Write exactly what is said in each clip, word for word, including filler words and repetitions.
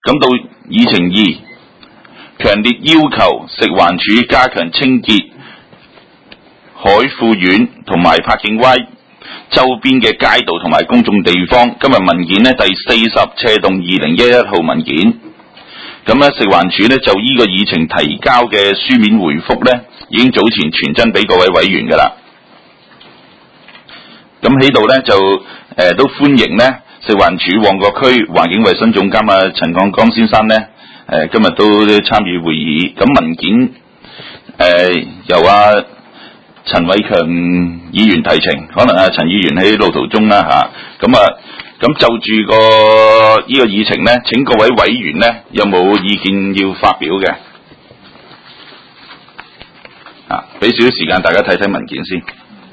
咁到議程二，強烈要求食環署加強清潔海富苑同埋柏景灣周邊嘅街道同埋公眾地方。今日文件呢，第四十斜動二零一一號文件。咁咧食環署呢，就依個議程提交嘅書面回覆呢，已經早前傳真俾各位委員噶啦。咁喺度呢，就誒、呃、都歡迎呢食環署旺角區環境衛生總監啊陳廣江先生呢，誒、呃、今日都參與會議。咁文件誒、呃、由啊陳偉強議員提呈，可能啊陳議員喺路途中啦嚇。咁啊咁就住個呢個議程呢，請各位委員呢，有冇意見要發表嘅？啊，俾少少時間大家睇睇文件先。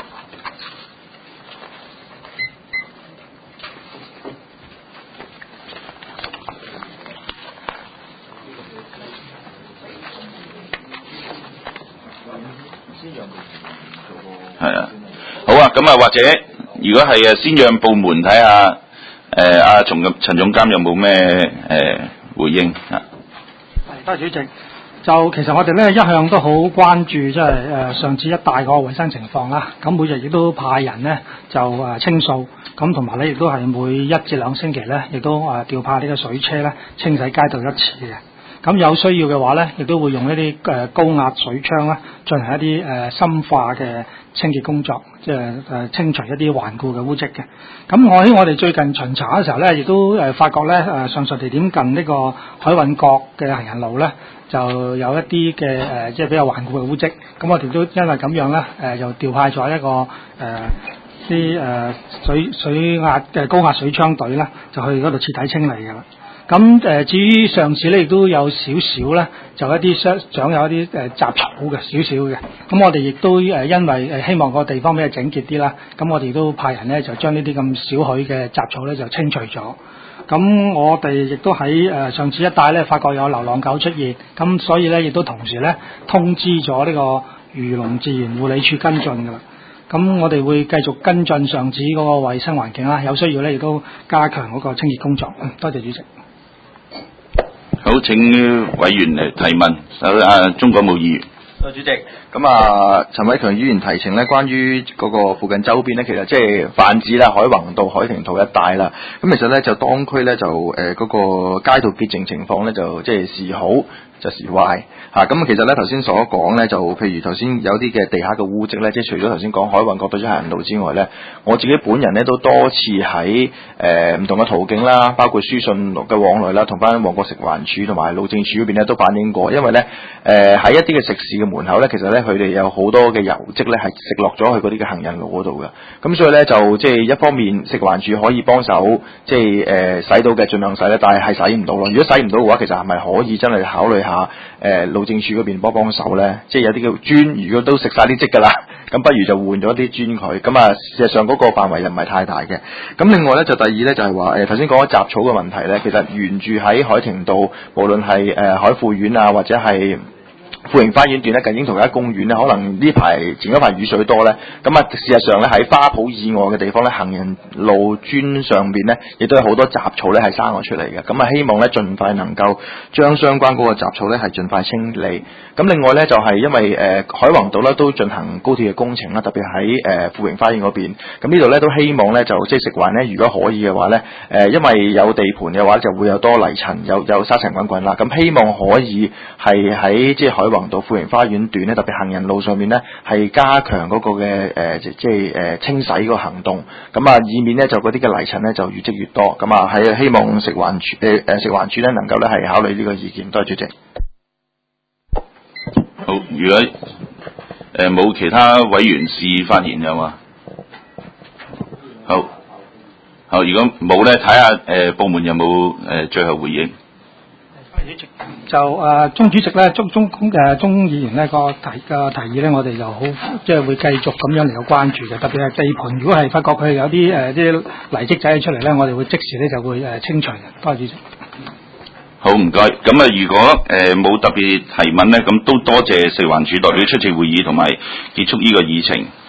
係啊，好啊，咁啊或者如果係誒先讓部門睇下。誒阿陳陳總監有冇咩誒回應啊？ 係，多謝主席。就其實我哋咧一向都好關注即係誒上次一帶個衞生情況啦。咁每日亦都派人咧就誒清掃，咁同埋咧亦都係每一至兩星期咧亦都誒調派呢個水車咧清洗街道一次嘅。咁有需要嘅話咧，亦都會用一啲誒高壓水槍咧進行一啲誒深化嘅清潔工作，即係誒清除一啲頑固嘅污漬嘅。咁我喺我哋最近巡查嘅時候咧，亦都誒發覺咧誒上述地點近呢個海運角嘅行人路咧，就有一啲嘅誒即係比較頑固嘅污漬。咁我哋都因為咁樣咧，誒又調派咗一個誒啲誒水水壓嘅高壓水槍隊咧，就去嗰度徹底清理㗎啦。咁誒、呃、至於上次咧，亦都有少少咧，就一啲相長有一啲誒雜草嘅少少嘅。咁我哋亦都誒、呃、因為誒希望個地方比較整潔啲啦，咁我哋都派人咧就將呢啲咁少許嘅雜草咧就清除咗。咁我哋亦都喺誒、呃、上次一帶咧發覺有流浪狗出現，咁所以咧亦都同時咧通知咗呢個漁農自然護理署跟進㗎啦。咁我哋會繼續跟進上次嗰個衞生環境啦，有需要咧亦都加強嗰個清潔工作。嗯，多謝主席。 好，請委員嚟提問。首啊，鍾國武議員。 多謝主席。咁啊，陳偉強議員提呈咧，關於嗰個附近周邊咧，其實即係泛指啦，海泓道、海庭道一帶啦。咁其實咧就當區咧就誒嗰、呃那個街道潔淨情況咧就即係時好就時壞嚇。咁、啊、其實咧頭先所講咧就譬如頭先有啲嘅地下嘅污漬咧，即係除咗頭先講海泓角對出行人道之外咧，我自己本人咧都多次喺誒唔同嘅途徑啦，包括書信嘅往來啦，同翻旺角食環署同埋路政署嗰邊咧都反映過，因為咧誒喺一啲嘅食肆嘅門口咧，其實咧佢哋有好多嘅油漬咧係食落咗去嗰啲嘅行人路嗰度嘅，咁所以咧就即係一方面食環署可以幫手即係誒洗到嘅盡量洗咧，但係係洗唔到咯。如果洗唔到嘅話，其實係咪可以真係考慮下誒、呃、路政署嗰邊幫幫手咧？即係有啲叫磚，如果都食晒啲漬㗎啦，咁不如就換咗啲磚佢。咁啊，事實上嗰個範圍又唔係太大嘅。咁另外咧就第二咧就係話誒頭先講咗雜草嘅問題咧，其實沿住喺海庭道，無論係誒、呃、海富苑啊或者係富榮花園段咧，近櫻桃街公園咧，可能呢排前嗰排雨水多咧，咁啊事實上咧喺花圃以外嘅地方咧，行人路磚上邊咧，亦都有好多雜草咧係生咗出嚟嘅，咁啊希望咧盡快能夠將相關嗰個雜草咧係盡快清理。咁另外咧就係、是、因為誒、呃、海泓道咧都進行高鐵嘅工程啦，特別喺誒、呃、富榮花園嗰邊，咁呢度咧都希望咧就即係食環咧，如果可以嘅話咧，誒、呃、因為有地盤嘅話就會有多泥塵，有有沙塵滾滾啦，咁希望可以係喺即係海泓道富榮花園段咧，特別行人路上面咧，係加強嗰個嘅誒、呃，即係誒、呃、清洗嗰個行動，咁啊，以免咧就嗰啲嘅泥塵咧就越積越多，咁啊，係希望食環署誒誒食環署咧能夠咧係考慮呢個意見。多謝主席。 好，如果誒冇、呃、其他委員士發言有嘛？好，好，如果冇咧，睇下誒部門有冇誒、呃、最後回應。 就誒鍾主席咧，鍾鍾誒鍾議員呢個提嘅提議咧，我哋就好即係會繼續咁樣嚟到關注嘅，特別係地盤，如果係發覺佢有啲誒啲泥積仔出嚟咧，我哋會即時咧就會誒清除嘅。多謝主席。 好，唔該。咁啊，如果誒冇、呃、特別提問咧，咁都多謝食環署代表出席會議同埋結束呢個議程。